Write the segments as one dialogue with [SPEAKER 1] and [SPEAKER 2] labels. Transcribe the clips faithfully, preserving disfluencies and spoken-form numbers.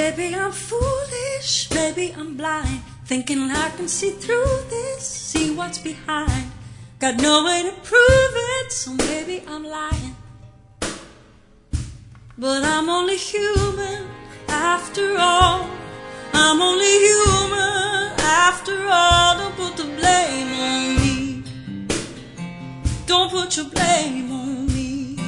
[SPEAKER 1] maybe I'm foolish, maybe I'm blind, thinking I can see through this, see what's behind. Got no way to prove it, so maybe I'm lying. But I'm only human after all. I'm only human after all. Don't put the blame on me. Don't put your blame on me.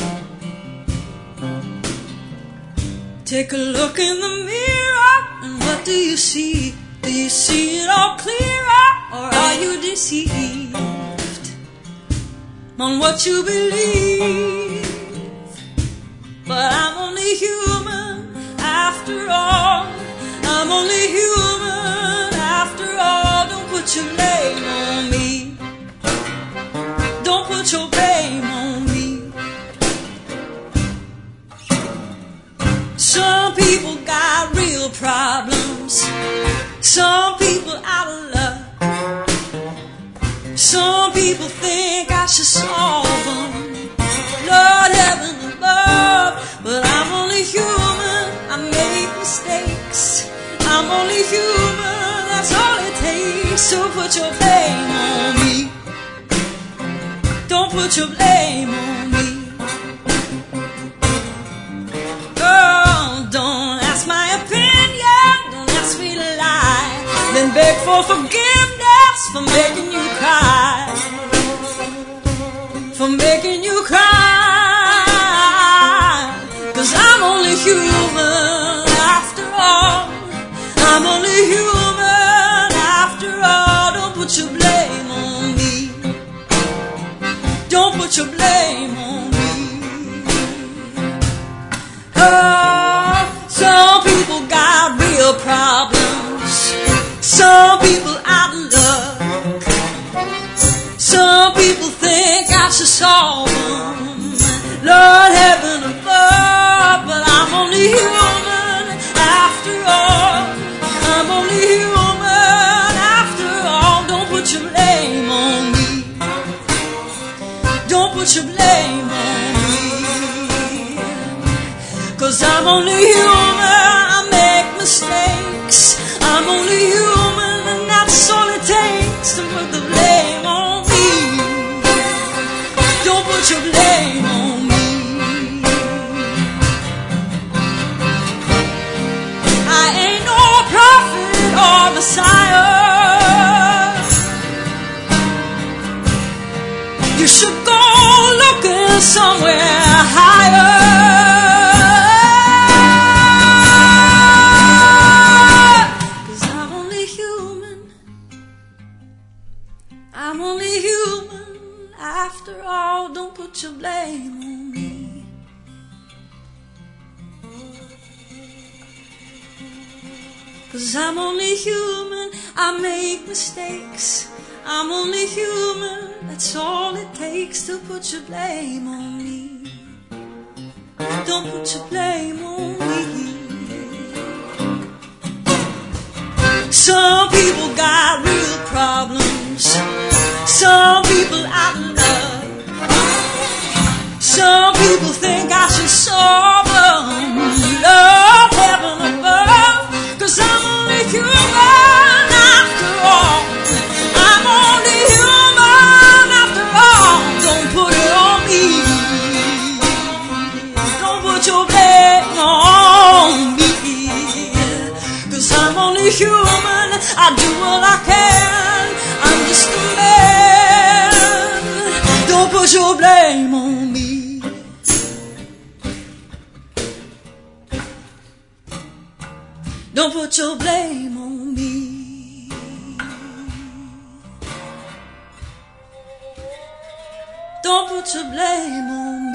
[SPEAKER 1] Take a look in the mirror, and what do you see? Do you see it all clearer, or are you deceived on what you believe? But I'm only human after all. I'm only human after all. Don't put your blame on me. Don't put your blame on me. Some people got real problems. Some people out of luck. Some people think I should solve them. Lord heaven above. But I'm only human, I make mistakes. I'm only human, that's all it takes. So put your blame on me. Don't put your blame on me. Oh, don't ask my opinion, don't ask me to lie. Then beg for forgiveness for making you cry. For making you cry. Cause I'm only human after all. I'm only human after all. Don't put your blame on me. Don't put your blame on me. Oh, some people got real problems. Some people out of luck. Some people think I should solve them. Lord heaven above. But I'm only human after all. I'm only human after all. Don't put your blame on me. Don't put your blame on me. Cause I'm only human, I make mistakes. I'm only human, and that's all it takes to put the blame on me. Don't put your blame on me. I ain't no prophet or Messiah. You should go looking somewhere higher. Cause I'm only human. I'm only human after all. Don't put your blame on me. Cause I'm only human, I make mistakes. I'm only human, that's all it takes to put your blame on me. Don't put your blame on me. Some people got real problems. Some people out of love. Some people think I should solve them. Lord heaven above. Cause I'm only human after all. I'm only human after all. Don't put it on me. Don't put your blame on me. Cause I'm only human. I do what I can. I'm just a man. Don't put your blame on me. Don't put your blame on me. Don't put your blame on me.